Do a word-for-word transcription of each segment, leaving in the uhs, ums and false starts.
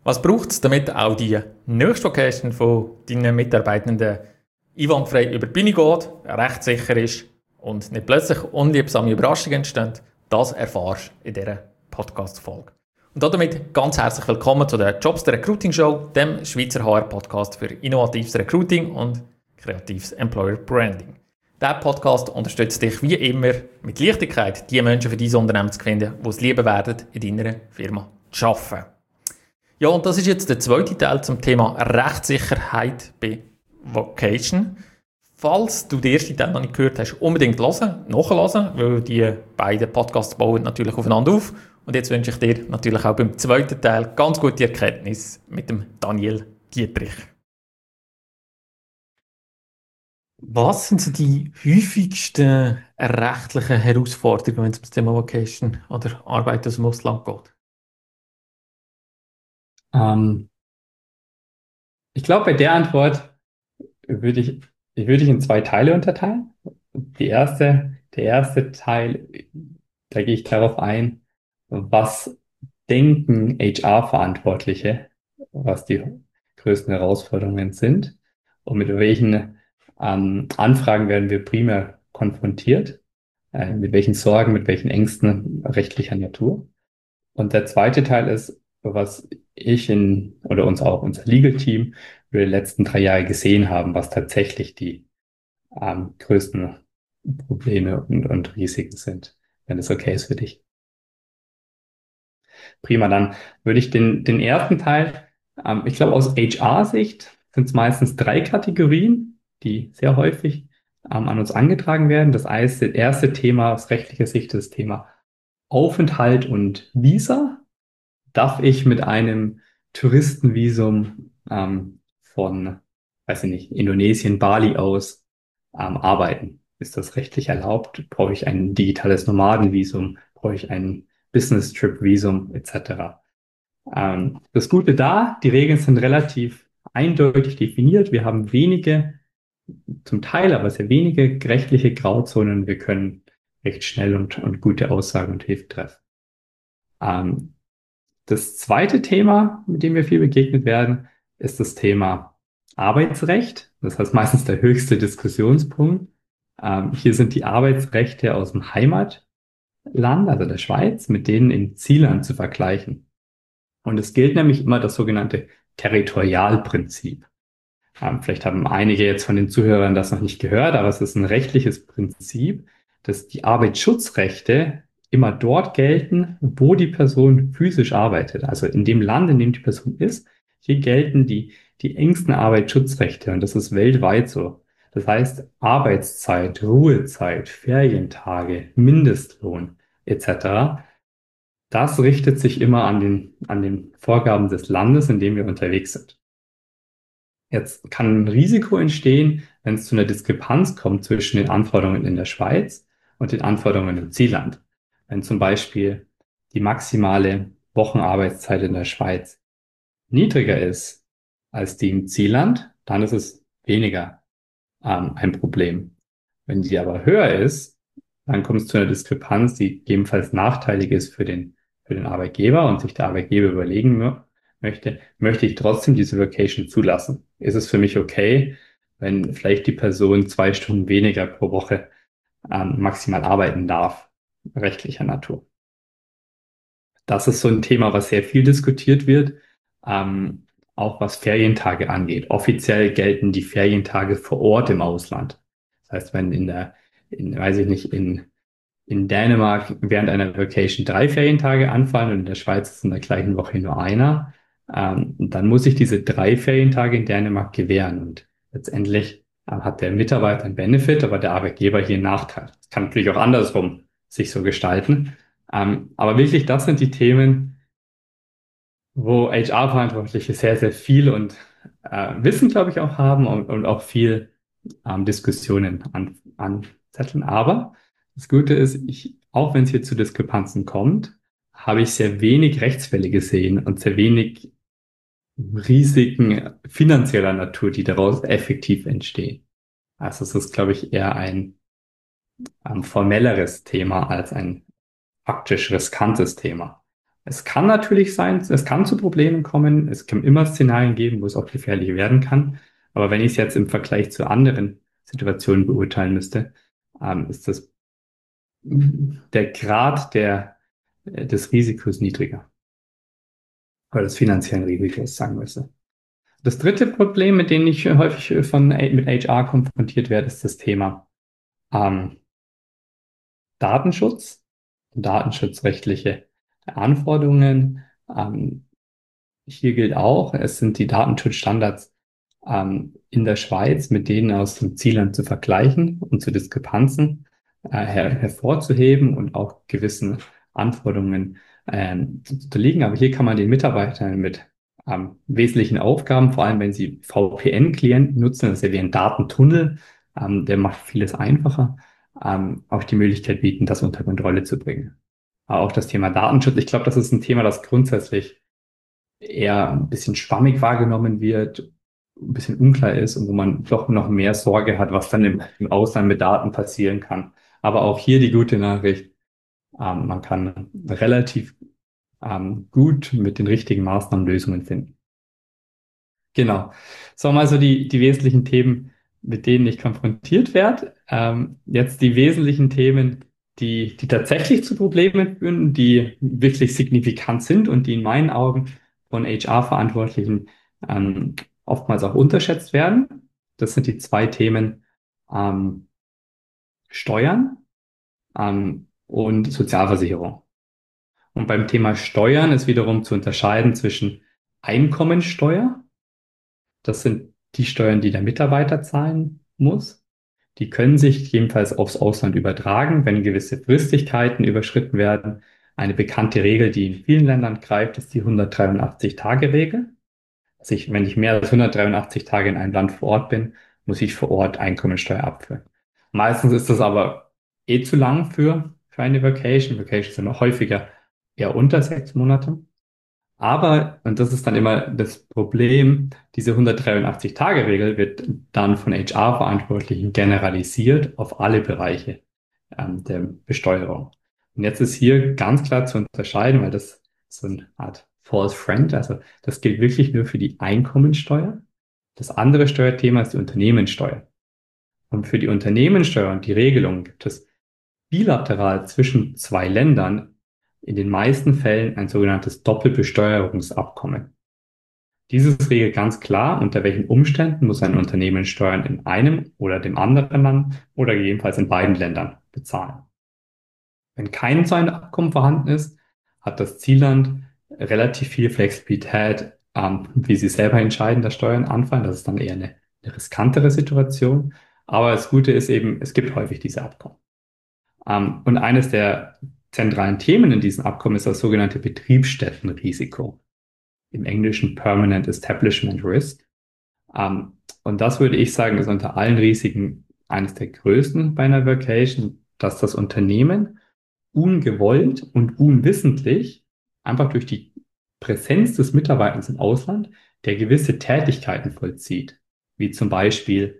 Was braucht es, damit auch die nächste Vocation von deinen Mitarbeitenden einwandfrei über die Bühne geht, rechtssicher ist und nicht plötzlich unliebsame Überraschungen entstehen? Das erfährst du in dieser Podcast-Folge. Und damit ganz herzlich willkommen zu der Jobs der Recruiting Show, dem Schweizer H R-Podcast für innovatives Recruiting und kreatives Employer Branding. Dieser Podcast unterstützt dich wie immer mit Leichtigkeit, die Menschen für dein Unternehmen zu finden, die es lieben werden, in deiner Firma zu arbeiten. Ja, und das ist jetzt der zweite Teil zum Thema Rechtssicherheit bei Vocation. Falls du den ersten Teil noch nicht gehört hast, unbedingt hören, nachhören, weil die beiden Podcasts bauen natürlich aufeinander auf. Und jetzt wünsche ich dir natürlich auch beim zweiten Teil ganz gute Erkenntnis mit dem Daniel Dietrich. Was sind so die häufigsten rechtlichen Herausforderungen, wenn es um das Thema Vocation oder Arbeit aus dem Ausland geht? Ähm, ich glaube, bei der Antwort würde ich, ich würde ich in zwei Teile unterteilen. Die erste, der erste Teil, da gehe ich darauf ein, was denken H R-Verantwortliche, was die größten Herausforderungen sind und mit welchen ähm, Anfragen werden wir primär konfrontiert, äh, mit welchen Sorgen, mit welchen Ängsten rechtlicher Natur. Und der zweite Teil ist, was ich in, oder uns auch, unser Legal Team über die letzten drei Jahre gesehen haben, was tatsächlich die ähm, größten Probleme und, und Risiken sind, wenn es okay ist für dich. Prima, dann würde ich den, den ersten Teil, ähm, ich glaube aus H R-Sicht sind es meistens drei Kategorien, die sehr häufig ähm, an uns angetragen werden. Das erste, erste Thema aus rechtlicher Sicht ist das Thema Aufenthalt und Visa. Darf ich mit einem Touristenvisum ähm, von, weiß ich nicht, Indonesien, Bali aus ähm, arbeiten? Ist das rechtlich erlaubt? Brauche ich ein digitales Nomadenvisum? Brauche ich ein Business-Trip-Visum et cetera? Ähm, das Gute da, die Regeln sind relativ eindeutig definiert. Wir haben wenige, zum Teil aber sehr wenige rechtliche Grauzonen. Wir können recht schnell und, und gute Aussagen und Hilfe treffen. Ähm, Das zweite Thema, mit dem wir viel begegnet werden, ist das Thema Arbeitsrecht. Das heißt meistens der höchste Diskussionspunkt. Ähm, hier sind die Arbeitsrechte aus dem Heimatland, also der Schweiz, mit denen im Zielland zu vergleichen. Und es gilt nämlich immer das sogenannte Territorialprinzip. Ähm, vielleicht haben einige jetzt von den Zuhörern das noch nicht gehört, aber es ist ein rechtliches Prinzip, dass die Arbeitsschutzrechte immer dort gelten, wo die Person physisch arbeitet. Also in dem Land, in dem die Person ist, hier gelten die, die engsten Arbeitsschutzrechte und das ist weltweit so. Das heißt, Arbeitszeit, Ruhezeit, Ferientage, Mindestlohn et cetera. Das richtet sich immer an den, an den Vorgaben des Landes, in dem wir unterwegs sind. Jetzt kann ein Risiko entstehen, wenn es zu einer Diskrepanz kommt zwischen den Anforderungen in der Schweiz und den Anforderungen im Zielland. Wenn zum Beispiel die maximale Wochenarbeitszeit in der Schweiz niedriger ist als die im Zielland, dann ist es weniger ähm, ein Problem. Wenn die aber höher ist, dann kommt es zu einer Diskrepanz, die gegebenenfalls nachteilig ist für den, für den Arbeitgeber und sich der Arbeitgeber überlegen mö- möchte, möchte ich trotzdem diese Vacation zulassen? Ist es für mich okay, wenn vielleicht die Person zwei Stunden weniger pro Woche ähm, maximal arbeiten darf, rechtlicher Natur? Das ist so ein Thema, was sehr viel diskutiert wird, ähm, auch was Ferientage angeht. Offiziell gelten die Ferientage vor Ort im Ausland. Das heißt, wenn in der, in, weiß ich nicht, in, in Dänemark während einer Vacation drei Ferientage anfallen und in der Schweiz ist in der gleichen Woche nur einer, ähm, dann muss ich diese drei Ferientage in Dänemark gewähren. Und letztendlich äh, hat der Mitarbeiter einen Benefit, aber der Arbeitgeber hier einen Nachteil. Das kann natürlich auch andersrum sich so gestalten. Ähm, aber wirklich, das sind die Themen, wo H R-Verantwortliche sehr, sehr viel und äh, Wissen, glaube ich, auch haben und, und auch viel ähm, Diskussionen an, anzetteln. Aber das Gute ist, ich, auch wenn es hier zu Diskrepanzen kommt, habe ich sehr wenig Rechtsfälle gesehen und sehr wenig Risiken finanzieller Natur, die daraus effektiv entstehen. Also es ist, glaube ich, eher ein ähm, formelleres Thema als ein faktisch riskantes Thema. Es kann natürlich sein, es kann zu Problemen kommen. Es kann immer Szenarien geben, wo es auch gefährlich werden kann. Aber wenn ich es jetzt im Vergleich zu anderen Situationen beurteilen müsste, ähm, ist das der Grad der, äh, des Risikos niedriger. Oder des finanziellen Risikos, sagen wir so. Das dritte Problem, mit dem ich häufig von, mit H R konfrontiert werde, ist das Thema ähm, Datenschutz, datenschutzrechtliche Anforderungen. Ähm, hier gilt auch, es sind die Datenschutzstandards ähm, in der Schweiz mit denen aus dem Zielland zu vergleichen und zu Diskrepanzen äh, her hervorzuheben und auch gewissen Anforderungen ähm, zu unterliegen. Aber hier kann man den Mitarbeitern mit ähm, wesentlichen Aufgaben, vor allem wenn sie V P N-Klienten nutzen, das ist ja wie ein Datentunnel, ähm, der macht vieles einfacher, ähm, auch die Möglichkeit bieten, das unter Kontrolle zu bringen. Aber auch das Thema Datenschutz, ich glaube, das ist ein Thema, das grundsätzlich eher ein bisschen schwammig wahrgenommen wird, ein bisschen unklar ist und wo man doch noch mehr Sorge hat, was dann im, im Ausland mit Daten passieren kann. Aber auch hier die gute Nachricht, ähm, man kann relativ ähm, gut mit den richtigen Maßnahmen Lösungen finden. Genau. So mal so die, die wesentlichen Themen, mit denen ich konfrontiert werde. Ähm, jetzt die wesentlichen Themen, die, die tatsächlich zu Problemen führen, die wirklich signifikant sind und die in meinen Augen von H R-Verantwortlichen ähm, oftmals auch unterschätzt werden. Das sind die zwei Themen ähm, Steuern ähm, und Sozialversicherung. Und beim Thema Steuern ist wiederum zu unterscheiden zwischen Einkommensteuer. Das sind die Steuern, die der Mitarbeiter zahlen muss. Die können sich jedenfalls aufs Ausland übertragen, wenn gewisse Fristigkeiten überschritten werden. Eine bekannte Regel, die in vielen Ländern greift, ist die hundertdreiundachtzig-Tage-Regel. Also ich, wenn ich mehr als hundertdreiundachtzig Tage in einem Land vor Ort bin, muss ich vor Ort Einkommensteuer abführen. Meistens ist das aber eh zu lang für, für eine Vacation. Vacations sind noch häufiger eher unter sechs Monate. Aber, und das ist dann immer das Problem, diese hundertdreiundachtzig-Tage-Regel wird dann von H R-Verantwortlichen generalisiert auf alle Bereiche ähm, der Besteuerung. Und jetzt ist hier ganz klar zu unterscheiden, weil das so eine Art False Friend, also das gilt wirklich nur für die Einkommensteuer. Das andere Steuerthema ist die Unternehmenssteuer. Und für die Unternehmenssteuer und die Regelung gibt es bilateral zwischen zwei Ländern in den meisten Fällen ein sogenanntes Doppelbesteuerungsabkommen. Dieses regelt ganz klar, unter welchen Umständen muss ein Unternehmen Steuern in einem oder dem anderen Land oder gegebenenfalls in beiden Ländern bezahlen. Wenn kein so ein Abkommen vorhanden ist, hat das Zielland relativ viel Flexibilität, ähm, wie sie selber entscheiden, dass Steuern anfallen. Das ist dann eher eine, eine riskantere Situation. Aber das Gute ist eben, es gibt häufig diese Abkommen. Ähm, und eines der zentralen Themen in diesem Abkommen ist das sogenannte Betriebsstättenrisiko. Im Englischen Permanent Establishment Risk. Ähm, und das würde ich sagen, ist unter allen Risiken eines der größten bei einer Vacation, dass das Unternehmen ungewollt und unwissentlich einfach durch die Präsenz des Mitarbeiters im Ausland, der gewisse Tätigkeiten vollzieht, wie zum Beispiel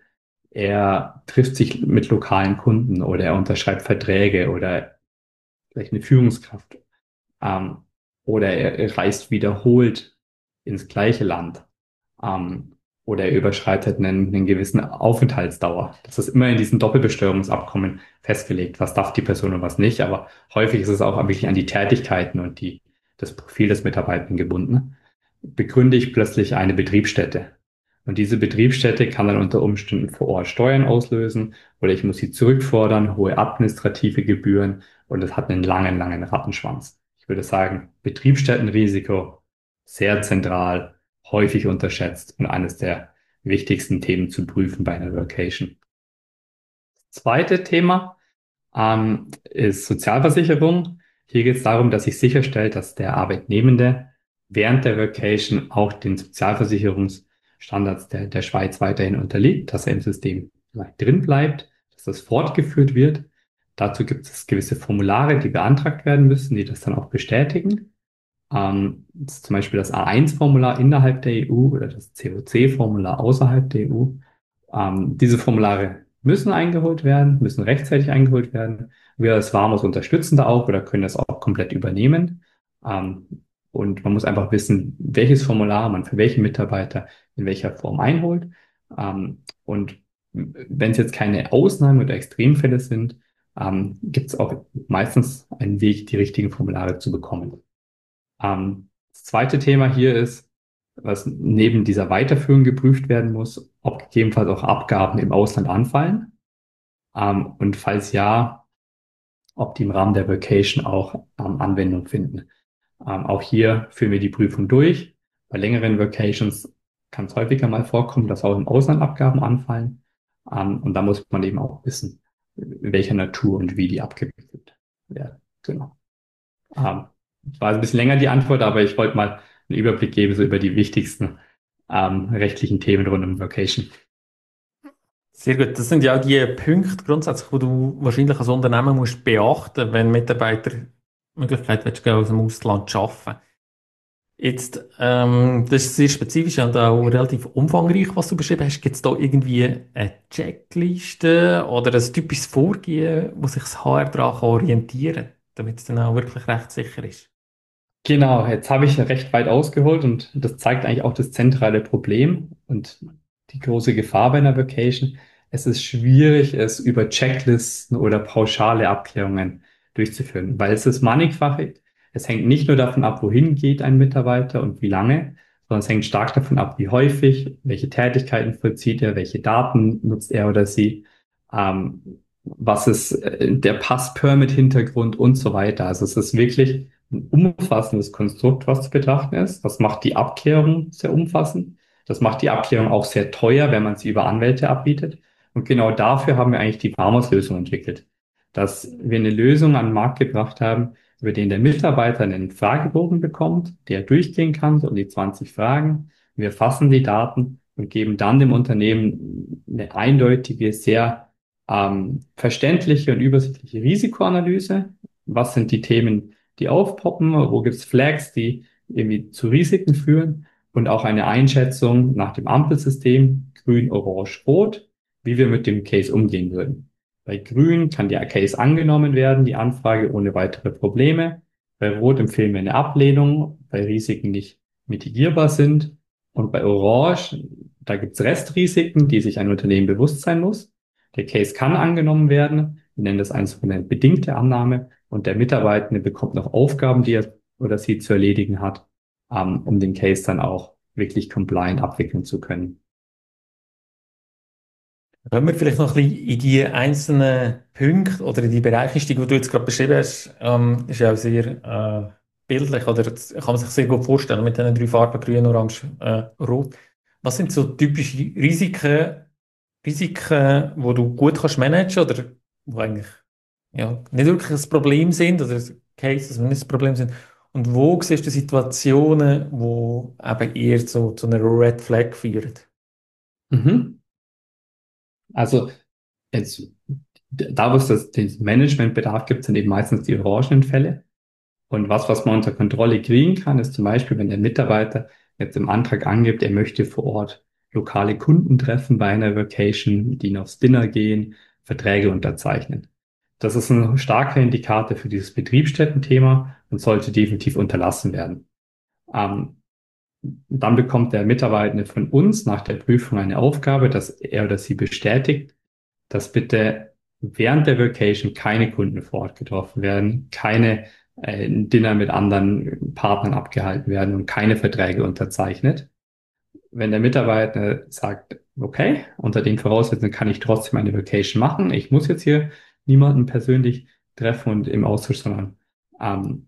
er trifft sich mit lokalen Kunden oder er unterschreibt Verträge oder vielleicht eine Führungskraft ähm, oder er, er reist wiederholt ins gleiche Land ähm, oder er überschreitet einen, einen gewissen Aufenthaltsdauer. Das ist immer in diesen Doppelbesteuerungsabkommen festgelegt, was darf die Person und was nicht, aber häufig ist es auch wirklich an die Tätigkeiten und die, das Profil des Mitarbeitenden gebunden. Begründe ich plötzlich eine Betriebsstätte. Und diese Betriebsstätte kann dann unter Umständen vor Ort Steuern auslösen oder ich muss sie zurückfordern, hohe administrative Gebühren und es hat einen langen, langen Rattenschwanz. Ich würde sagen, Betriebsstättenrisiko sehr zentral, häufig unterschätzt und eines der wichtigsten Themen zu prüfen bei einer Vacation. Das zweite Thema ähm, ist Sozialversicherung. Hier geht es darum, dass sich sicherstellt, dass der Arbeitnehmende während der Vacation auch den Sozialversicherungsstandards der, der Schweiz weiterhin unterliegt, dass er im System drin bleibt, dass das fortgeführt wird. Dazu gibt es gewisse Formulare, die beantragt werden müssen, die das dann auch bestätigen. Ähm, das ist zum Beispiel das A eins Formular innerhalb der E U oder das C O C Formular außerhalb der E U. Ähm, diese Formulare müssen eingeholt werden, müssen rechtzeitig eingeholt werden. Wir als Warmos unterstützen da auch oder können das auch komplett übernehmen. Ähm, und man muss einfach wissen, welches Formular man für welchen Mitarbeiter in welcher Form einholt. Ähm, und wenn es jetzt keine Ausnahmen oder Extremfälle sind, ähm, gibt es auch meistens einen Weg, die richtigen Formulare zu bekommen. Ähm, das zweite Thema hier ist, was neben dieser Weiterführung geprüft werden muss, ob gegebenenfalls auch Abgaben im Ausland anfallen. Ähm, und falls ja, ob die im Rahmen der Vacation auch ähm, Anwendung finden. Ähm, auch hier führen wir die Prüfung durch. Bei längeren Vacations kann es häufiger mal vorkommen, dass auch im Ausland Abgaben anfallen. Ähm, und da muss man eben auch wissen, in welcher Natur und wie die abgewickelt werden. Genau. Ähm, war ein bisschen länger die Antwort, aber ich wollte mal einen Überblick geben, so über die wichtigsten ähm, rechtlichen Themen rund um Vacation. Sehr gut. Das sind ja auch die Punkte grundsätzlich, die du wahrscheinlich als Unternehmen musst beachten, wenn Mitarbeiter die Möglichkeit willst, aus dem Ausland zu arbeiten. Jetzt, ähm, das ist sehr spezifisch und auch relativ umfangreich, was du beschrieben hast. Gibt es da irgendwie eine Checkliste oder ein typisches Vorgehen, wo sich das H R daran kann orientieren kann, damit es dann auch wirklich rechtssicher ist? Genau, jetzt habe ich recht weit ausgeholt und das zeigt eigentlich auch das zentrale Problem und die große Gefahr bei einer Vacation. Es ist schwierig, es über Checklisten oder pauschale Abklärungen durchzuführen, weil es ist mannigfach. Es hängt nicht nur davon ab, wohin geht ein Mitarbeiter und wie lange, sondern es hängt stark davon ab, wie häufig, welche Tätigkeiten vollzieht er, welche Daten nutzt er oder sie, ähm, was ist äh, der Pass-Permit-Hintergrund und so weiter. Also es ist wirklich ein umfassendes Konstrukt, was zu betrachten ist. Das macht die Abklärung sehr umfassend. Das macht die Abklärung auch sehr teuer, wenn man sie über Anwälte abbietet. Und genau dafür haben wir eigentlich die Farmers-Lösung entwickelt. Dass wir eine Lösung an den Markt gebracht haben, über den der Mitarbeiter einen Fragebogen bekommt, der durchgehen kann, so um die zwanzig Fragen. Wir fassen die Daten und geben dann dem Unternehmen eine eindeutige, sehr ähm, verständliche und übersichtliche Risikoanalyse. Was sind die Themen, die aufpoppen, wo gibt es Flags, die irgendwie zu Risiken führen und auch eine Einschätzung nach dem Ampelsystem, grün, orange, rot, wie wir mit dem Case umgehen würden. Bei grün kann der Case angenommen werden, die Anfrage ohne weitere Probleme. Bei rot empfehlen wir eine Ablehnung, weil Risiken nicht mitigierbar sind. Und bei orange, da gibt es Restrisiken, die sich ein Unternehmen bewusst sein muss. Der Case kann angenommen werden. Wir nennen das eine sogenannte bedingte Annahme. Und der Mitarbeitende bekommt noch Aufgaben, die er oder sie zu erledigen hat, ähm, um den Case dann auch wirklich compliant abwickeln zu können. Wenn wir vielleicht noch ein bisschen in die einzelnen Punkte oder in die Bereiche steigen, die du jetzt gerade beschrieben hast, ähm, ist ja auch sehr äh, bildlich oder das kann man sich sehr gut vorstellen mit den drei Farben grün, orange, äh, rot. Was sind so typische Risiken, Risiken, wo du gut kannst managen oder wo eigentlich ja, nicht wirklich ein Problem sind oder Cases, die nicht ein Problem sind? Und wo siehst du Situationen, wo eben eher so zu einer Red Flag führen? Mhm. Also jetzt, da wo es das, den Managementbedarf gibt, sind eben meistens die orangenen Fälle. Und was, was man unter Kontrolle kriegen kann, ist zum Beispiel, wenn der Mitarbeiter jetzt im Antrag angibt, er möchte vor Ort lokale Kunden treffen bei einer Vacation, mit ihnen aufs Dinner gehen, Verträge unterzeichnen. Das ist ein starker Indikator für dieses Betriebsstättenthema und sollte definitiv unterlassen werden. Ähm, Dann bekommt der Mitarbeitende von uns nach der Prüfung eine Aufgabe, dass er oder sie bestätigt, dass bitte während der Vacation keine Kunden vor Ort getroffen werden, keine äh, Dinner mit anderen Partnern abgehalten werden und keine Verträge unterzeichnet. Wenn der Mitarbeiter sagt, okay, unter den Voraussetzungen kann ich trotzdem eine Vacation machen, ich muss jetzt hier niemanden persönlich treffen und im Austausch, sondern ähm,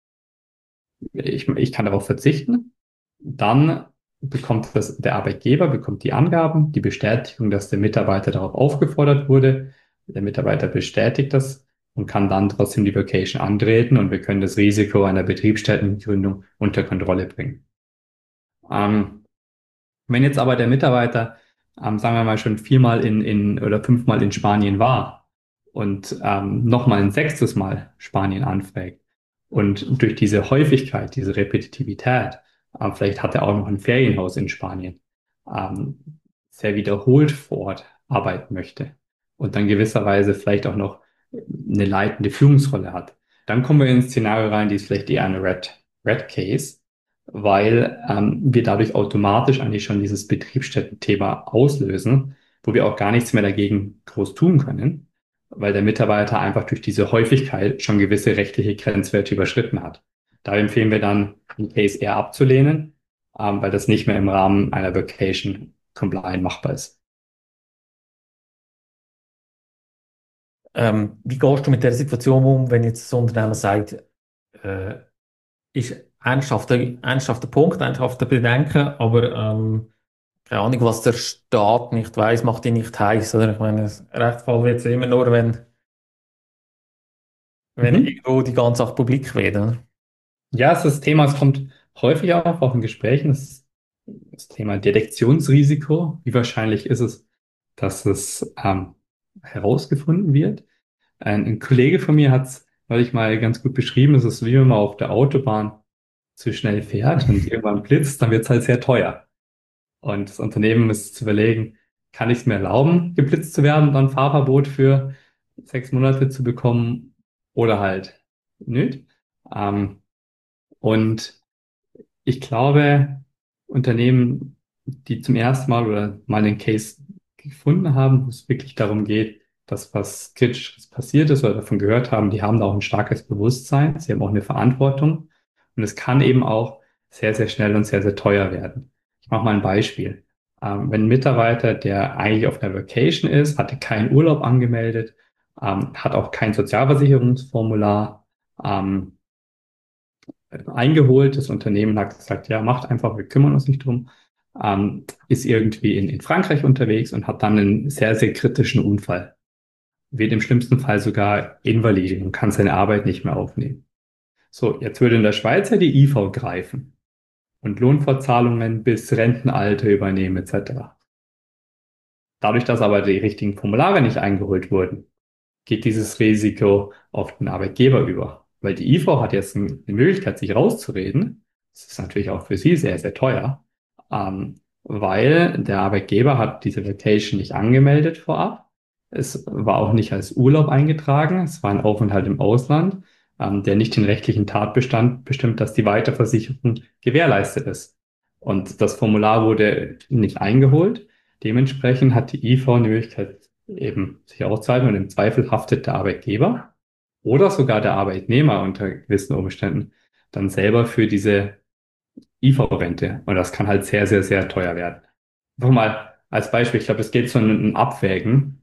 ich, ich kann darauf verzichten, dann bekommt das, der Arbeitgeber bekommt die Angaben, die Bestätigung, dass der Mitarbeiter darauf aufgefordert wurde. Der Mitarbeiter bestätigt das und kann dann trotzdem die Vacation antreten und wir können das Risiko einer Betriebsstättengründung unter Kontrolle bringen. Ähm, Wenn jetzt aber der Mitarbeiter, ähm, sagen wir mal, schon viermal in, in oder fünfmal in Spanien war und ähm, nochmal ein sechstes Mal Spanien anfragt und durch diese Häufigkeit, diese Repetitivität, ähm, vielleicht hat er auch noch ein Ferienhaus in Spanien, ähm, sehr wiederholt vor Ort arbeiten möchte und dann gewisserweise vielleicht auch noch eine leitende Führungsrolle hat, dann kommen wir ins Szenario rein, die ist vielleicht eher eine Red Red Case, weil ähm, wir dadurch automatisch eigentlich schon dieses Betriebsstättenthema auslösen, wo wir auch gar nichts mehr dagegen groß tun können, weil der Mitarbeiter einfach durch diese Häufigkeit schon gewisse rechtliche Grenzwerte überschritten hat. Da empfehlen wir dann, den Case eher abzulehnen, ähm, weil das nicht mehr im Rahmen einer Vacation compliant machbar ist. Ähm, wie gehst du mit der Situation um, wenn jetzt das Unternehmen sagt, äh, ist ernsthafter, ernsthafter Punkt, ernsthafter Bedenken, aber ähm, keine Ahnung, was der Staat nicht weiß, macht ihn nicht heiß, oder? Ich meine, das Rechtsfall wird es immer nur, wenn, wenn Mhm. irgendwo die ganze Sache publik wird, oder? Ja, es ist das Thema, es kommt häufig auf, auch in Gesprächen, das, ist das Thema Detektionsrisiko. Wie wahrscheinlich ist es, dass es ähm, herausgefunden wird? Ein, ein Kollege von mir hat es neulich mal ganz gut beschrieben, es ist wie wenn man auf der Autobahn zu schnell fährt und irgendwann blitzt, dann wird es halt sehr teuer. Und das Unternehmen muss zu überlegen, kann ich es mir erlauben, geblitzt zu werden und dann Fahrverbot für sechs Monate zu bekommen oder halt nicht. Ähm, und ich glaube, Unternehmen, die zum ersten Mal oder mal einen Case gefunden haben, wo es wirklich darum geht, dass was Kritisches passiert ist oder davon gehört haben, die haben da auch ein starkes Bewusstsein. Sie haben auch eine Verantwortung. Und es kann eben auch sehr, sehr schnell und sehr, sehr teuer werden. Ich mache mal ein Beispiel. Ähm, wenn ein Mitarbeiter, der eigentlich auf einer Vacation ist, hatte keinen Urlaub angemeldet, ähm, hat auch kein Sozialversicherungsformular, ähm, eingeholt. Das Unternehmen hat gesagt, ja, macht einfach, wir kümmern uns nicht drum. Ähm, ist irgendwie in, in Frankreich unterwegs und hat dann einen sehr, sehr kritischen Unfall. Wird im schlimmsten Fall sogar invalide und kann seine Arbeit nicht mehr aufnehmen. So, jetzt würde in der Schweiz ja die I V greifen und Lohnfortzahlungen bis Rentenalter übernehmen et cetera. Dadurch, dass aber die richtigen Formulare nicht eingeholt wurden, geht dieses Risiko auf den Arbeitgeber über. Weil die I V hat jetzt eine Möglichkeit, sich rauszureden. Das ist natürlich auch für sie sehr, sehr teuer, ähm, weil der Arbeitgeber hat diese Vacation nicht angemeldet vorab. Es war auch nicht als Urlaub eingetragen. Es war ein Aufenthalt im Ausland, ähm, der nicht den rechtlichen Tatbestand bestimmt, dass die Weiterversicherung gewährleistet ist. Und das Formular wurde nicht eingeholt. Dementsprechend hat die I V eine Möglichkeit, eben sich auszuhalten und im Zweifel haftet der Arbeitgeber oder sogar der Arbeitnehmer unter gewissen Umständen dann selber für diese I V-Rente. Und das kann halt sehr, sehr, sehr teuer werden. Einfach mal als Beispiel, ich glaube, es geht so um ein Abwägen.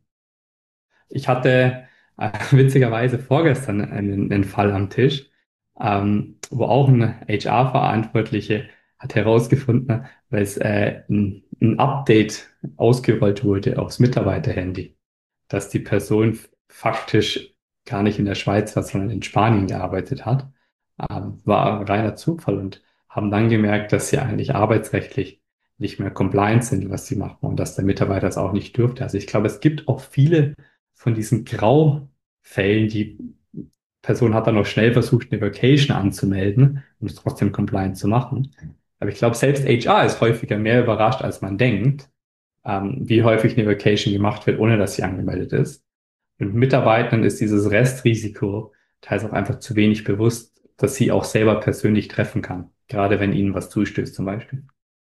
Ich hatte äh, witzigerweise vorgestern einen, einen Fall am Tisch, ähm, wo auch ein H R-Verantwortliche hat herausgefunden, weil es äh, ein, ein Update ausgerollt wurde aufs Mitarbeiterhandy, dass die Person faktisch gar nicht in der Schweiz war, sondern in Spanien gearbeitet hat. Ähm, war ein reiner Zufall und haben dann gemerkt, dass sie eigentlich arbeitsrechtlich nicht mehr compliant sind, was sie machen und dass der Mitarbeiter es auch nicht dürfte. Also ich glaube, es gibt auch viele von diesen Graufällen, die Person hat dann noch schnell versucht, eine Vacation anzumelden, um es trotzdem compliant zu machen. Aber ich glaube, selbst H R ist häufiger mehr überrascht, als man denkt, ähm, wie häufig eine Vacation gemacht wird, ohne dass sie angemeldet ist. Und Mitarbeitern ist dieses Restrisiko teils auch einfach zu wenig bewusst, dass sie auch selber persönlich treffen kann. Gerade wenn ihnen was zustößt zum Beispiel.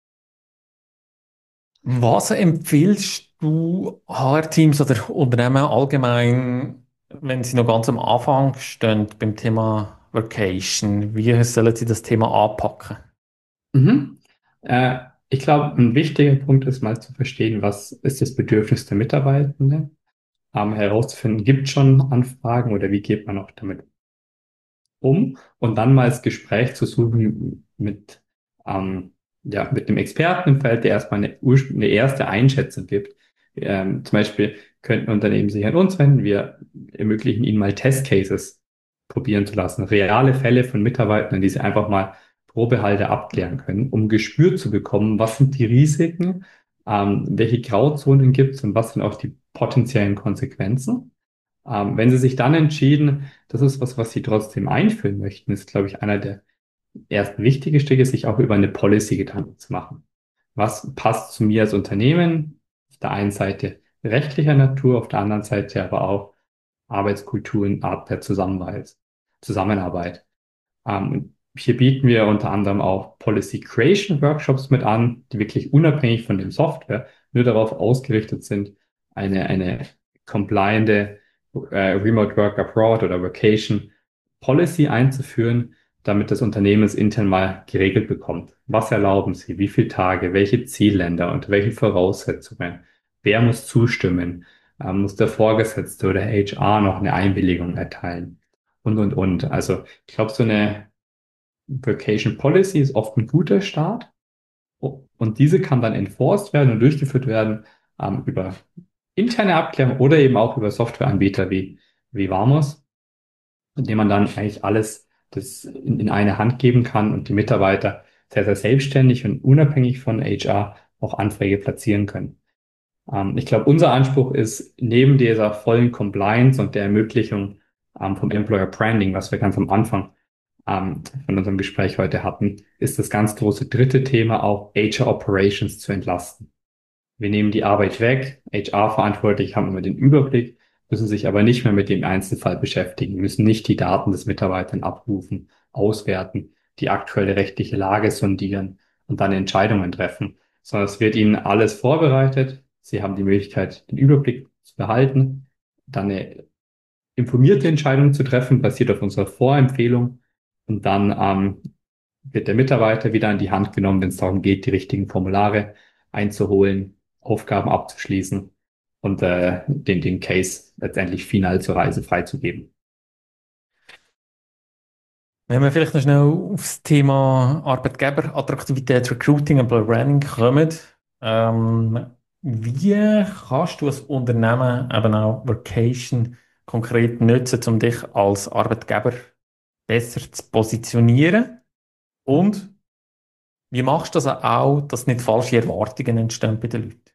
Was empfiehlst du H R-Teams oder Unternehmen allgemein, wenn sie noch ganz am Anfang stehen beim Thema Vacation? Wie sollen sie das Thema anpacken? Mhm. Äh, ich glaube, ein wichtiger Punkt ist mal zu verstehen, was ist das Bedürfnis der Mitarbeitenden, ähm, herauszufinden, gibt es schon Anfragen oder wie geht man auch damit um und dann mal das Gespräch zu suchen mit, ähm, ja, mit einem Experten im Feld, der erstmal eine, urspr- eine erste Einschätzung gibt. Ähm, zum Beispiel könnten Unternehmen sich an uns wenden, wir ermöglichen ihnen mal Testcases probieren zu lassen, reale Fälle von Mitarbeitern, die sie einfach mal Probehalter abklären können, um Gespür zu bekommen, was sind die Risiken, ähm, welche Grauzonen gibt es und was sind auch die potenziellen Konsequenzen. Ähm, wenn Sie sich dann entschieden, das ist was, was Sie trotzdem einführen möchten, ist, glaube ich, einer der ersten wichtigen Schritte, sich auch über eine Policy Gedanken zu machen. Was passt zu mir als Unternehmen? Auf der einen Seite rechtlicher Natur, auf der anderen Seite aber auch Arbeitskultur und Art der Zusammenarbeit. Zusammenarbeit. Ähm, Hier bieten wir unter anderem auch Policy Creation Workshops mit an, die wirklich unabhängig von dem Software nur darauf ausgerichtet sind, eine, eine compliante äh, Remote Work Abroad oder Vacation Policy einzuführen, damit das Unternehmen es intern mal geregelt bekommt. Was erlauben Sie? Wie viele Tage? Welche Zielländer? Unter welchen Voraussetzungen? Wer muss zustimmen? Ähm, muss der Vorgesetzte oder H R noch eine Einwilligung erteilen? Und, und, und. Also ich glaube, so eine Vacation Policy ist oft ein guter Start. Und diese kann dann enforced werden und durchgeführt werden ähm, über interne Abklärung oder eben auch über Softwareanbieter wie, wie Varmus, indem man dann eigentlich alles das in, in eine Hand geben kann und die Mitarbeiter sehr, sehr selbstständig und unabhängig von H R auch Anträge platzieren können. Ähm, ich glaube, unser Anspruch ist, neben dieser vollen Compliance und der Ermöglichung ähm, vom Employer Branding, was wir ganz am Anfang ähm, von unserem Gespräch heute hatten, ist das ganz große dritte Thema auch H R Operations zu entlasten. Wir nehmen die Arbeit weg, H R-Verantwortliche haben immer den Überblick, müssen sich aber nicht mehr mit dem Einzelfall beschäftigen, müssen nicht die Daten des Mitarbeiters abrufen, auswerten, die aktuelle rechtliche Lage sondieren und dann Entscheidungen treffen, sondern es wird ihnen alles vorbereitet. Sie haben die Möglichkeit, den Überblick zu behalten, dann eine informierte Entscheidung zu treffen, basiert auf unserer Vorempfehlung. Und dann ähm, wird der Mitarbeiter wieder an die Hand genommen, wenn es darum geht, die richtigen Formulare einzuholen, Aufgaben abzuschließen und äh, den, den Case letztendlich final zur Reise freizugeben. Wenn wir vielleicht noch schnell aufs Thema Arbeitgeberattraktivität, Recruiting, Employer Branding kommen, ähm, wie kannst du als Unternehmen eben auch Vacation konkret nutzen, um dich als Arbeitgeber besser zu positionieren? Und wie machst du das auch, dass nicht falsche Erwartungen entstehen bei den Leuten?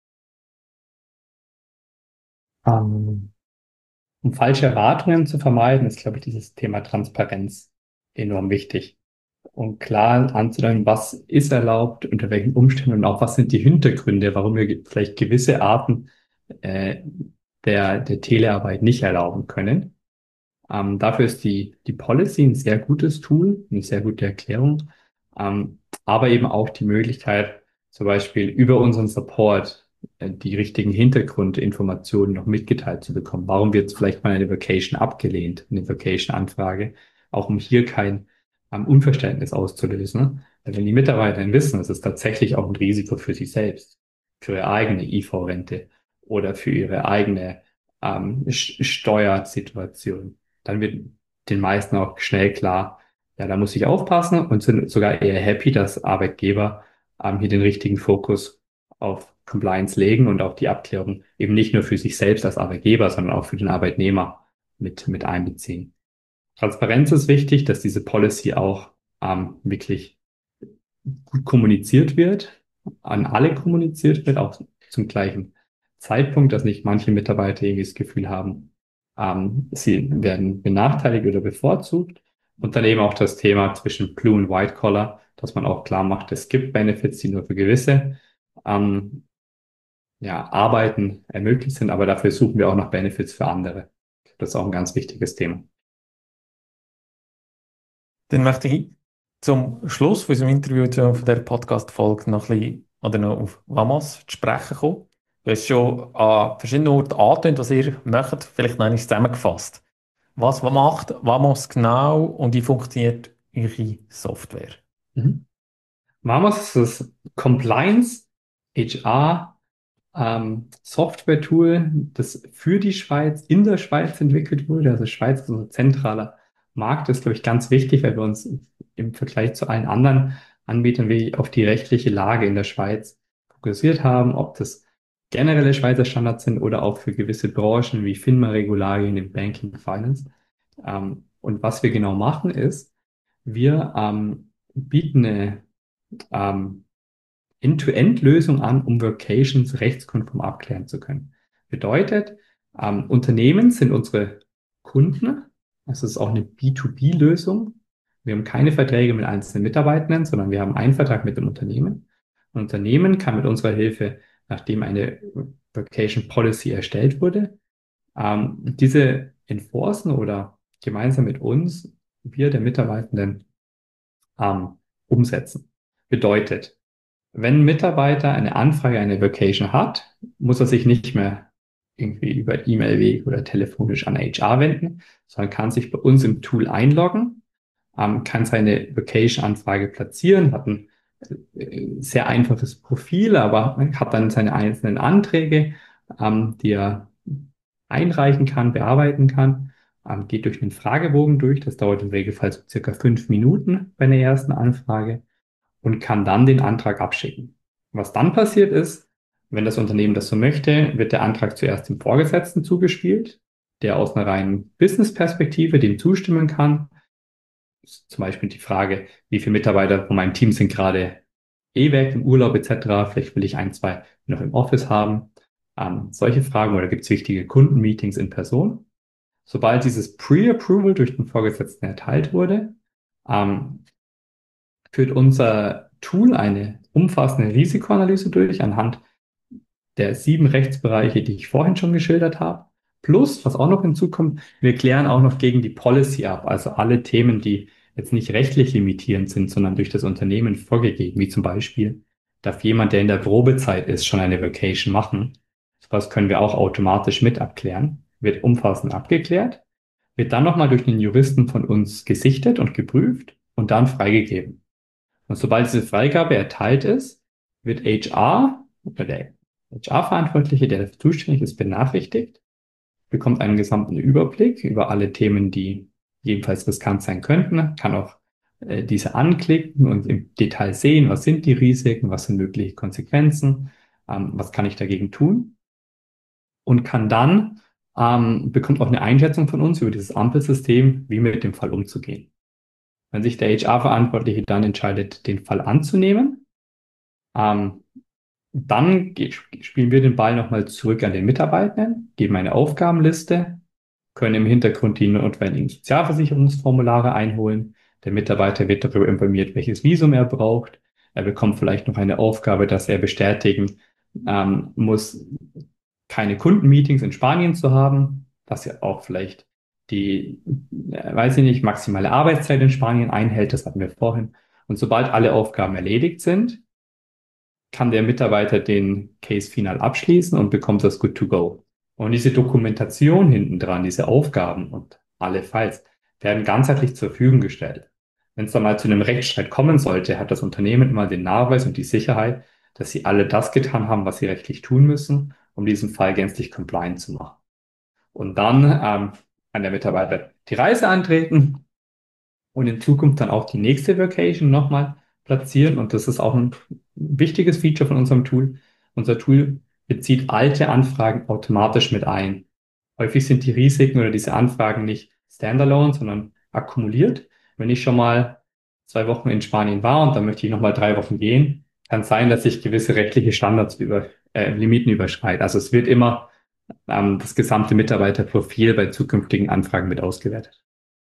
Ähm, um falsche Erwartungen zu vermeiden, ist, glaube ich, dieses Thema Transparenz enorm wichtig. Und klar anzudeuten, was ist erlaubt, unter welchen Umständen und auch was sind die Hintergründe, warum wir ge- vielleicht gewisse Arten äh, der, der Telearbeit nicht erlauben können. Ähm, dafür ist die, die Policy ein sehr gutes Tool, eine sehr gute Erklärung, ähm, aber eben auch die Möglichkeit, zum Beispiel über unseren Support äh, die richtigen Hintergrundinformationen noch mitgeteilt zu bekommen. Warum wird vielleicht mal eine Vacation abgelehnt, eine Vacation-Anfrage, auch um hier kein ähm, Unverständnis auszulösen. Ne? Weil wenn die Mitarbeiter wissen, es ist tatsächlich auch ein Risiko für sie selbst, für ihre eigene I V-Rente oder für ihre eigene ähm, Sch- Steuersituation, dann wird den meisten auch schnell klar, ja, da muss ich aufpassen und sind sogar eher happy, dass Arbeitgeber ähm, hier den richtigen Fokus auf Compliance legen und auch die Abklärung eben nicht nur für sich selbst als Arbeitgeber, sondern auch für den Arbeitnehmer mit, mit einbeziehen. Transparenz ist wichtig, dass diese Policy auch ähm, wirklich gut kommuniziert wird, an alle kommuniziert wird, auch zum gleichen Zeitpunkt, dass nicht manche Mitarbeiter irgendwie das Gefühl haben, ähm, sie werden benachteiligt oder bevorzugt. Und dann eben auch das Thema zwischen Blue und White Collar, dass man auch klar macht, es gibt Benefits, die nur für gewisse ähm, ja, Arbeiten ermöglicht sind, aber dafür suchen wir auch noch Benefits für andere. Das ist auch ein ganz wichtiges Thema. Dann möchte ich zum Schluss von unserem Interview zu- von der Podcast-Folge noch ein bisschen oder noch auf Vamos zu sprechen kommen. Du hast schon an verschiedenen Orten angetönt, was ihr macht, vielleicht noch einmal zusammengefasst. Was macht Vamos genau und wie funktioniert eure Software? Mhm. Vamos ist das Compliance H R ähm, Software-Tool, das für die Schweiz, in der Schweiz entwickelt wurde. Also Schweiz ist unser zentraler Markt. Das ist, glaube ich, ganz wichtig, weil wir uns im Vergleich zu allen anderen Anbietern wirklich auf die rechtliche Lage in der Schweiz fokussiert haben, ob das generelle Schweizer Standards sind oder auch für gewisse Branchen wie FINMA-Regularien im Banking Finance. Ähm, und was wir genau machen ist, wir ähm, bieten eine ähm, End-to-End-Lösung an, um Workations rechtskonform abklären zu können. Bedeutet, ähm, Unternehmen sind unsere Kunden. Das ist auch eine B zwei B-Lösung. Wir haben keine Verträge mit einzelnen Mitarbeitenden, sondern wir haben einen Vertrag mit dem Unternehmen. Ein Unternehmen kann mit unserer Hilfe, nachdem eine Vacation Policy erstellt wurde, ähm, diese enforcen oder gemeinsam mit uns, wir der Mitarbeitenden ähm, umsetzen. Bedeutet, wenn ein Mitarbeiter eine Anfrage, eine Vacation hat, muss er sich nicht mehr irgendwie über E-Mail-Weg oder telefonisch an H R wenden, sondern kann sich bei uns im Tool einloggen, ähm, kann seine Vacation-Anfrage platzieren, hat ein äh, sehr einfaches Profil, aber hat dann seine einzelnen Anträge, ähm, die er einreichen kann, bearbeiten kann, ähm, geht durch einen Fragebogen durch, das dauert im Regelfall so circa fünf Minuten bei der ersten Anfrage und kann dann den Antrag abschicken. Was dann passiert ist, wenn das Unternehmen das so möchte, wird der Antrag zuerst dem Vorgesetzten zugespielt, der aus einer reinen Business-Perspektive dem zustimmen kann. Zum Beispiel die Frage, wie viele Mitarbeiter von meinem Team sind gerade eh weg, im Urlaub et cetera. Vielleicht will ich ein, zwei noch im Office haben. Ähm, solche Fragen oder gibt es wichtige Kundenmeetings in Person? Sobald dieses Pre-Approval durch den Vorgesetzten erteilt wurde, ähm, führt unser Tool eine umfassende Risikoanalyse durch anhand der sieben Rechtsbereiche, die ich vorhin schon geschildert habe. Plus, was auch noch hinzukommt, wir klären auch noch gegen die Policy ab, also alle Themen, die jetzt nicht rechtlich limitierend sind, sondern durch das Unternehmen vorgegeben, wie zum Beispiel, darf jemand, der in der Probezeit ist, schon eine Vacation machen. Sowas können wir auch automatisch mit abklären, wird umfassend abgeklärt, wird dann nochmal durch einen Juristen von uns gesichtet und geprüft und dann freigegeben. Und sobald diese Freigabe erteilt ist, wird H R oder der H R-Verantwortliche, der dafür zuständig ist, benachrichtigt, bekommt einen gesamten Überblick über alle Themen, die jedenfalls riskant sein könnten, kann auch äh, diese anklicken und im Detail sehen, was sind die Risiken, was sind mögliche Konsequenzen, ähm, was kann ich dagegen tun und kann dann, ähm, bekommt auch eine Einschätzung von uns über dieses Ampelsystem, wie mit dem Fall umzugehen. Wenn sich der H R-Verantwortliche dann entscheidet, den Fall anzunehmen, ähm, dann spielen wir den Ball nochmal zurück an den Mitarbeitenden, geben eine Aufgabenliste, können im Hintergrund die notwendigen Sozialversicherungsformulare einholen. Der Mitarbeiter wird darüber informiert, welches Visum er braucht. Er bekommt vielleicht noch eine Aufgabe, dass er bestätigen ähm, muss, keine Kundenmeetings in Spanien zu haben, dass er auch vielleicht die, äh, weiß ich nicht, maximale Arbeitszeit in Spanien einhält. Das hatten wir vorhin. Und sobald alle Aufgaben erledigt sind, kann der Mitarbeiter den Case final abschließen und bekommt das Good to Go. Und diese Dokumentation hinten dran, diese Aufgaben und alle Files werden ganzheitlich zur Verfügung gestellt. Wenn es dann mal zu einem Rechtsstreit kommen sollte, hat das Unternehmen immer den Nachweis und die Sicherheit, dass sie alle das getan haben, was sie rechtlich tun müssen, um diesen Fall gänzlich compliant zu machen. Und dann ähm, kann der Mitarbeiter die Reise antreten und in Zukunft dann auch die nächste Vacation nochmal platzieren. Und das ist auch ein wichtiges Feature von unserem Tool. Unser Tool bezieht alte Anfragen automatisch mit ein. Häufig sind die Risiken oder diese Anfragen nicht standalone, sondern akkumuliert. Wenn ich schon mal zwei Wochen in Spanien war und dann möchte ich nochmal drei Wochen gehen, kann es sein, dass ich gewisse rechtliche Standards über, äh, Limiten überschreite. Also es wird immer ähm, das gesamte Mitarbeiterprofil bei zukünftigen Anfragen mit ausgewertet.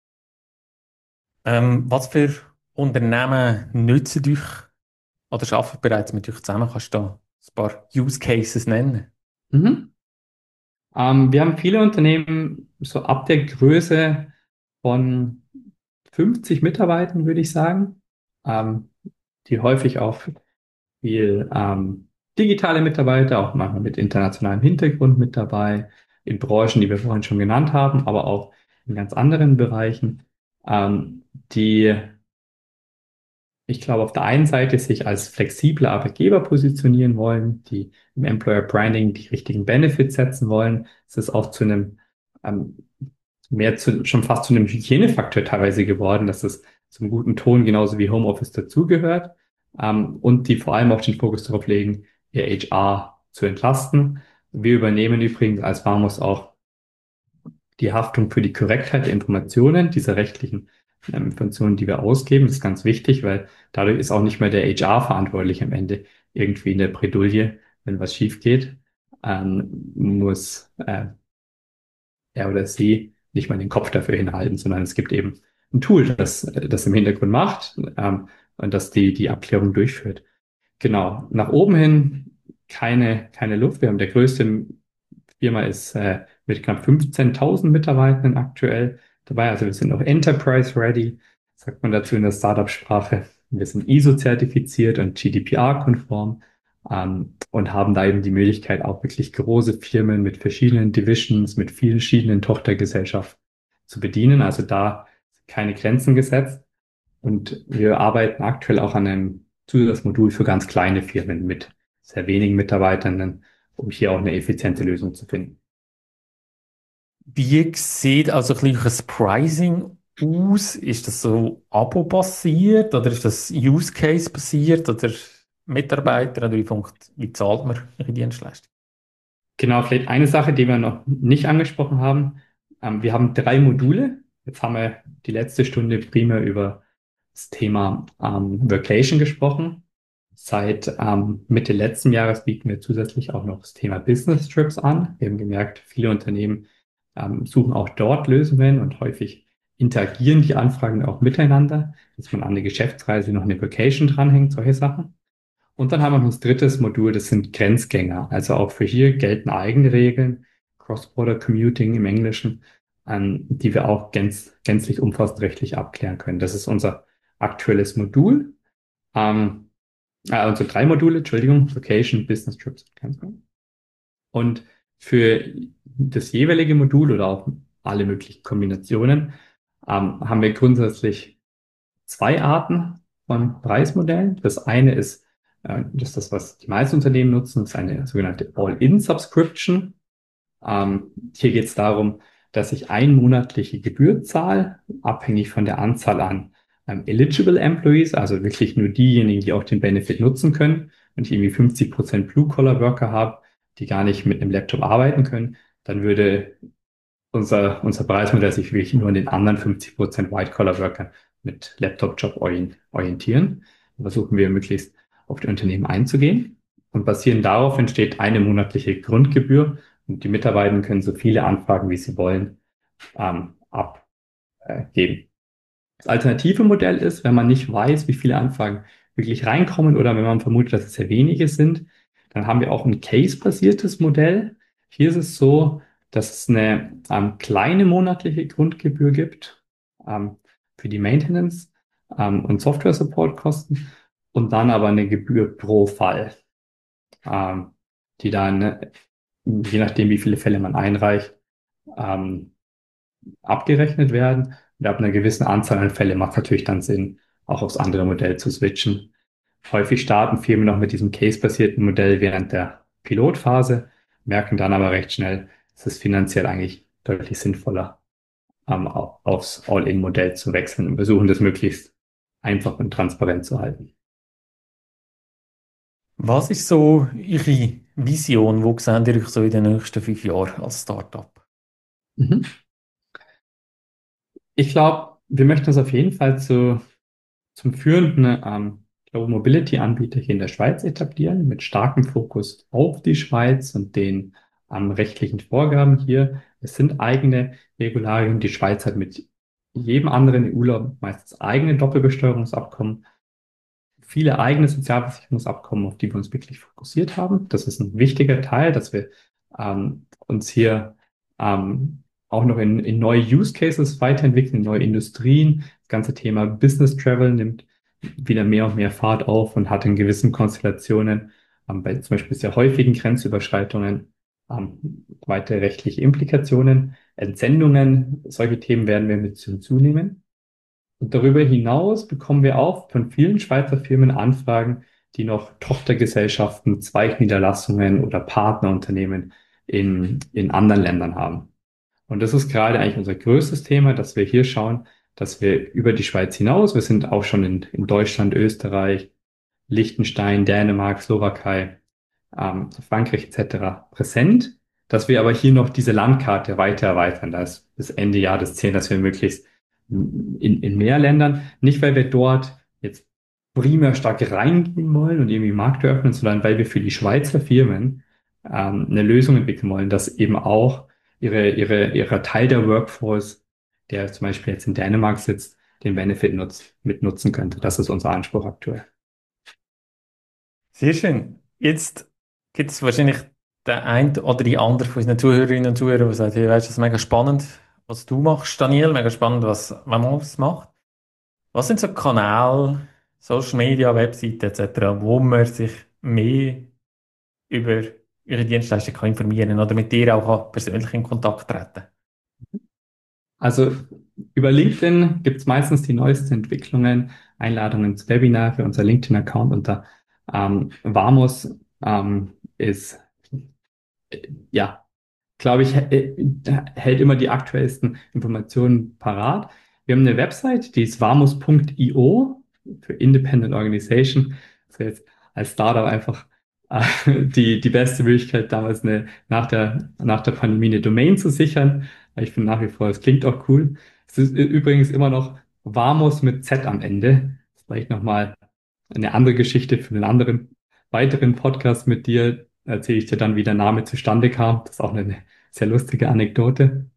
Ähm, was für Unternehmen nutzen euch oder arbeiten bereits mit euch zusammen? Kannst du da ein paar Use Cases nennen? Mhm. Ähm, wir haben viele Unternehmen so ab der Größe von fünfzig Mitarbeitern, würde ich sagen, ähm, die häufig auch viel ähm, digitale Mitarbeiter, auch manchmal mit internationalem Hintergrund mit dabei, in Branchen, die wir vorhin schon genannt haben, aber auch in ganz anderen Bereichen, ähm, die, ich glaube, auf der einen Seite sich als flexible Arbeitgeber positionieren wollen, die im Employer Branding die richtigen Benefits setzen wollen. Es ist auch zu einem ähm, mehr zu, schon fast zu einem Hygienefaktor teilweise geworden, dass es zum guten Ton genauso wie Homeoffice dazugehört, ähm, und die vor allem auch den Fokus darauf legen, ihr H R zu entlasten. Wir übernehmen übrigens als Vamos auch die Haftung für die Korrektheit der Informationen, dieser rechtlichen ähm, Informationen, die wir ausgeben. Das ist ganz wichtig, weil dadurch ist auch nicht mehr der H R verantwortlich am Ende irgendwie in der Bredouille, wenn was schief geht, ähm, muss äh, er oder sie nicht mal den Kopf dafür hinhalten, sondern es gibt eben ein Tool, das das im Hintergrund macht, ähm, und das die die Abklärung durchführt. Genau. Nach oben hin keine keine Luft. Wir haben der größte Firma ist äh, mit knapp fünfzehntausend Mitarbeitern aktuell dabei. Also wir sind auch Enterprise ready, sagt man dazu in der Startup-Sprache. Wir sind I S O-zertifiziert und G D P R-konform ähm, und haben da eben die Möglichkeit, auch wirklich große Firmen mit verschiedenen Divisions, mit vielen verschiedenen Tochtergesellschaften zu bedienen. Also da sind keine Grenzen gesetzt. Und wir arbeiten aktuell auch an einem Zusatzmodul für ganz kleine Firmen mit sehr wenigen Mitarbeitern, um hier auch eine effiziente Lösung zu finden. Wie sieht also ein bisschen das Pricing aus? Ist das so Abo-basiert oder ist das Use-Case-basiert oder Mitarbeiter oder wie, funkt, wie zahlt man Ihre Dienstleistung? Genau, vielleicht eine Sache, die wir noch nicht angesprochen haben. Ähm, wir haben drei Module. Jetzt haben wir die letzte Stunde primär über das Thema ähm, Workation gesprochen. Seit ähm, Mitte letzten Jahres bieten wir zusätzlich auch noch das Thema Business Trips an. Wir haben gemerkt, viele Unternehmen ähm, suchen auch dort Lösungen und häufig interagieren die Anfragen auch miteinander, dass man an eine Geschäftsreise noch eine Vacation dranhängt, solche Sachen. Und dann haben wir noch das drittes Modul, das sind Grenzgänger. Also auch für hier gelten eigene Regeln, Cross-Border Commuting im Englischen, ähm, die wir auch gänz, gänzlich umfassend rechtlich abklären können. Das ist unser aktuelles Modul. Ähm, äh, also drei Module, Entschuldigung, Vacation, Business Trips und Grenzgänger. Und für das jeweilige Modul oder auch alle möglichen Kombinationen ähm, haben wir grundsätzlich zwei Arten von Preismodellen. Das eine ist, äh, das ist das, was die meisten Unternehmen nutzen, das ist eine sogenannte All-in-Subscription. Ähm, hier geht es darum, dass ich eine monatliche Gebühr zahle, abhängig von der Anzahl an ähm, eligible Employees, also wirklich nur diejenigen, die auch den Benefit nutzen können. Wenn ich irgendwie fünfzig Prozent Blue-Collar-Worker habe, die gar nicht mit einem Laptop arbeiten können, dann würde unser, unser Preismodell sich wirklich nur an den anderen fünfzig Prozent White-Collar-Workern mit Laptop-Job orientieren. Da versuchen wir möglichst auf die Unternehmen einzugehen. Und basierend darauf entsteht eine monatliche Grundgebühr und die Mitarbeiter können so viele Anfragen, wie sie wollen, ähm, abgeben. Das alternative Modell ist, wenn man nicht weiß, wie viele Anfragen wirklich reinkommen oder wenn man vermutet, dass es sehr wenige sind, dann haben wir auch ein Case-basiertes Modell. Hier ist es so, dass es eine ähm, kleine monatliche Grundgebühr gibt ähm, für die Maintenance ähm, und Software-Support-Kosten und dann aber eine Gebühr pro Fall, ähm, die dann, äh, je nachdem, wie viele Fälle man einreicht, ähm, abgerechnet werden. Und ab einer gewissen Anzahl an Fällen macht es natürlich dann Sinn, auch aufs andere Modell zu switchen. Häufig starten Firmen noch mit diesem case-basierten Modell während der Pilotphase, merken dann aber recht schnell, es ist finanziell eigentlich deutlich sinnvoller, ähm, aufs All-in-Modell zu wechseln und versuchen, das möglichst einfach und transparent zu halten. Was ist so Ihre Vision? Wo seht ihr euch so in den nächsten fünf Jahren als Startup? Mhm. Ich glaube, wir möchten uns auf jeden Fall zu, zum führenden ähm, Global Mobility Anbieter hier in der Schweiz etablieren, mit starkem Fokus auf die Schweiz und den ähm, rechtlichen Vorgaben hier. Es sind eigene Regularien. Die Schweiz hat mit jedem anderen E U-Land meistens eigene Doppelbesteuerungsabkommen, viele eigene Sozialversicherungsabkommen, auf die wir uns wirklich fokussiert haben. Das ist ein wichtiger Teil, dass wir ähm, uns hier ähm, auch noch in, in neue Use Cases weiterentwickeln, in neue Industrien. Das ganze Thema Business Travel nimmt wieder mehr und mehr Fahrt auf und hat in gewissen Konstellationen, ähm, bei zum Beispiel sehr häufigen Grenzüberschreitungen, ähm, weitere rechtliche Implikationen. Entsendungen, solche Themen werden wir mit hinzunehmen. Und darüber hinaus bekommen wir auch von vielen Schweizer Firmen Anfragen, die noch Tochtergesellschaften, Zweigniederlassungen oder Partnerunternehmen in, in anderen Ländern haben. Und das ist gerade eigentlich unser größtes Thema, dass wir hier schauen, dass wir über die Schweiz hinaus, wir sind auch schon in, in Deutschland, Österreich, Liechtenstein, Dänemark, Slowakei, ähm, Frankreich et cetera präsent, dass wir aber hier noch diese Landkarte weiter erweitern. Da ist bis Ende Jahr das Ziel, dass wir möglichst in, in mehr Ländern, nicht weil wir dort jetzt primär stark reingehen wollen und irgendwie Märkte öffnen, sondern weil wir für die Schweizer Firmen ähm, eine Lösung entwickeln wollen, dass eben auch ihre, ihre, ihrer Teil der Workforce, der zum Beispiel jetzt in Dänemark sitzt, den Benefit nutzt, mitnutzen könnte. Das ist unser Anspruch aktuell. Sehr schön. Jetzt gibt es wahrscheinlich den einen oder die andere von unseren Zuhörerinnen und Zuhörern, die sagt, hey, weißt du, das ist mega spannend, was du machst, Daniel, mega spannend, was Mammos macht. Was sind so Kanäle, Social Media, Webseiten et cetera, wo man sich mehr über Ihre Dienstleistung kann informieren oder mit dir auch kann persönlich in Kontakt treten? Also über LinkedIn gibt es meistens die neuesten Entwicklungen, Einladungen zu Webinar für unser LinkedIn-Account unter ähm, Vamos ähm, ist, äh, ja, glaube ich, hä- äh, hält immer die aktuellsten Informationen parat. Wir haben eine Website, die ist vamos punkt io für Independent Organization. Also jetzt als Startup einfach äh, die, die beste Möglichkeit, damals eine, nach der, nach der Pandemie eine Domain zu sichern. Ich finde nach wie vor, es klingt auch cool. Es ist übrigens immer noch Vamos mit Z am Ende. Das ist vielleicht nochmal eine andere Geschichte für einen anderen weiteren Podcast mit dir. Erzähle ich dir dann, wie der Name zustande kam. Das ist auch eine sehr lustige Anekdote.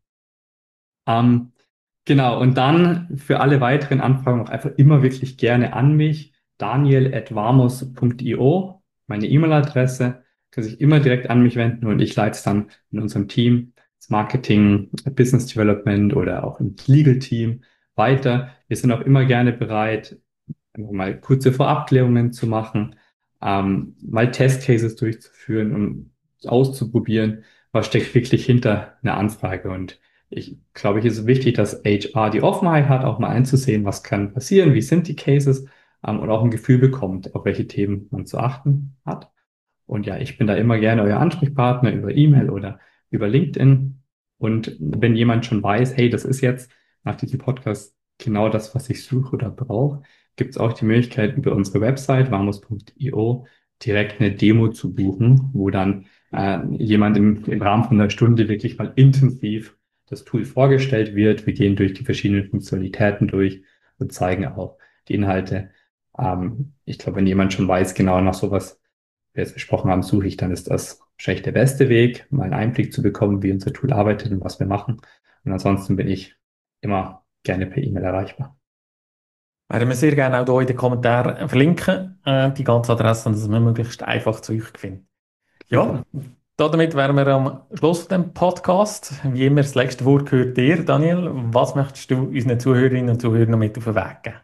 Ähm, genau, und dann für alle weiteren Anfragen auch einfach immer wirklich gerne an mich. Daniel at vamos punkt io, meine E-Mail-Adresse. Kann sich immer direkt an mich wenden und ich leite es dann in unserem Team, das Marketing, Business Development oder auch im Legal-Team weiter. Wir sind auch immer gerne bereit, einfach mal kurze Vorabklärungen zu machen, ähm, mal Testcases durchzuführen und auszuprobieren, was steckt wirklich hinter einer Anfrage. Und ich glaube, ich ist wichtig, dass H R die Offenheit hat, auch mal einzusehen, was kann passieren, wie sind die Cases, ähm, und auch ein Gefühl bekommt, auf welche Themen man zu achten hat. Und ja, ich bin da immer gerne euer Ansprechpartner über E-Mail oder über LinkedIn. Und wenn jemand schon weiß, hey, das ist jetzt nach diesem Podcast genau das, was ich suche oder brauche, gibt es auch die Möglichkeit, über unsere Website vamos punkt io direkt eine Demo zu buchen, wo dann äh, jemand im, im Rahmen von einer Stunde wirklich mal intensiv das Tool vorgestellt wird. Wir gehen durch die verschiedenen Funktionalitäten durch und zeigen auch die Inhalte. Ähm, ich glaube, wenn jemand schon weiß, genau nach sowas wir jetzt besprochen haben, suche ich, dann ist das wahrscheinlich der beste Weg, mal einen Einblick zu bekommen, wie unser Tool arbeitet und was wir machen. Und ansonsten bin ich immer gerne per E-Mail erreichbar. Werden wir sehr gerne auch hier in den Kommentaren verlinken, äh, die ganze Adresse, und dass man möglichst einfach zu euch findet. Ja, Super. damit wären wir am Schluss von dem Podcast. Wie immer, das letzte Wort gehört dir, Daniel. Was möchtest du unseren Zuhörerinnen und Zuhörern noch mit auf den Weg geben?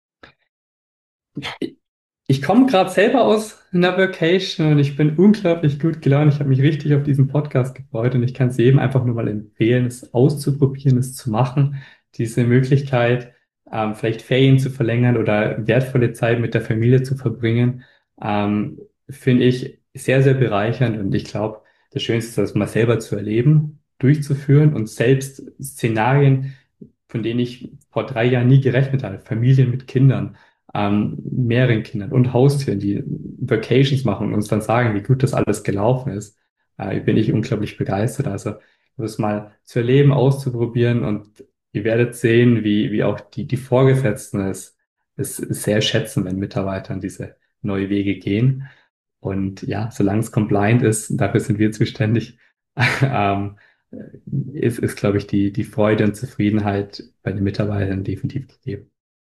Ich komme gerade selber aus einer Vacation und ich bin unglaublich gut gelaunt. Ich habe mich richtig auf diesen Podcast gefreut und ich kann es jedem einfach nur mal empfehlen, es auszuprobieren, es zu machen. Diese Möglichkeit, ähm, vielleicht Ferien zu verlängern oder wertvolle Zeit mit der Familie zu verbringen, ähm, finde ich sehr, sehr bereichernd. Und ich glaube, das Schönste ist, das mal selber zu erleben, durchzuführen und selbst Szenarien, von denen ich vor drei Jahren nie gerechnet habe, Familien mit Kindern, ähm, mehreren Kindern und Haustieren, die Vacations machen und uns dann sagen, wie gut das alles gelaufen ist, äh, bin ich unglaublich begeistert. Also das mal zu erleben, auszuprobieren und ihr werdet sehen, wie, wie auch die, die Vorgesetzten es, es sehr schätzen, wenn Mitarbeiter diese neue Wege gehen. Und ja, solange es compliant ist, dafür sind wir zuständig, ähm, ist, ist, glaube ich, die, die Freude und Zufriedenheit bei den Mitarbeitern definitiv gegeben.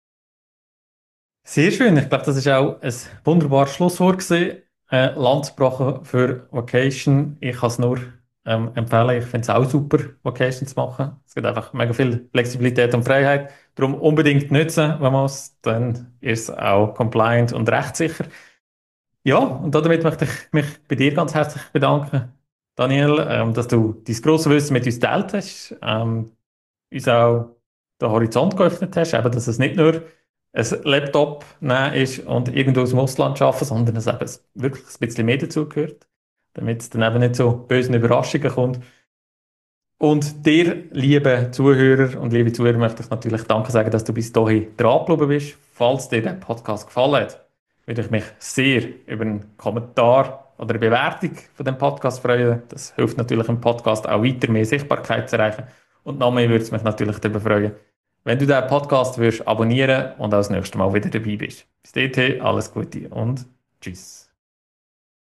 Sehr schön. Ich glaube, das ist auch ein wunderbares Schlusswort gewesen. Äh, Landsbrache für Vacation. Ich kann es nur ähm, empfehlen. Ich finde es auch super, Vacation zu machen. Es gibt einfach mega viel Flexibilität und Freiheit. Darum unbedingt nutzen, wenn man es, dann ist es auch compliant und rechtssicher. Ja, und damit möchte ich mich bei dir ganz herzlich bedanken, Daniel, ähm, dass du dein grosses Wissen mit uns geteilt hast, ähm, uns auch den Horizont geöffnet hast, eben, dass es nicht nur ein Laptop nehmen ist und irgendwo aus dem Ausland arbeiten, sondern dass eben wirklich ein bisschen mehr dazugehört, damit es dann eben nicht zu bösen Überraschungen kommt. Und dir, liebe Zuhörer und liebe Zuhörer, möchte ich natürlich Danke sagen, dass du bis dahin dran geblieben bist. Falls dir der Podcast gefallen hat, würde ich mich sehr über einen Kommentar oder eine Bewertung von dem Podcast freuen. Das hilft natürlich im Podcast auch weiter, mehr Sichtbarkeit zu erreichen. Und noch mehr würde es mich natürlich darüber freuen, wenn du den Podcast würdest abonnieren und auch das nächste Mal wieder dabei bist. Bis dahin, alles Gute und tschüss.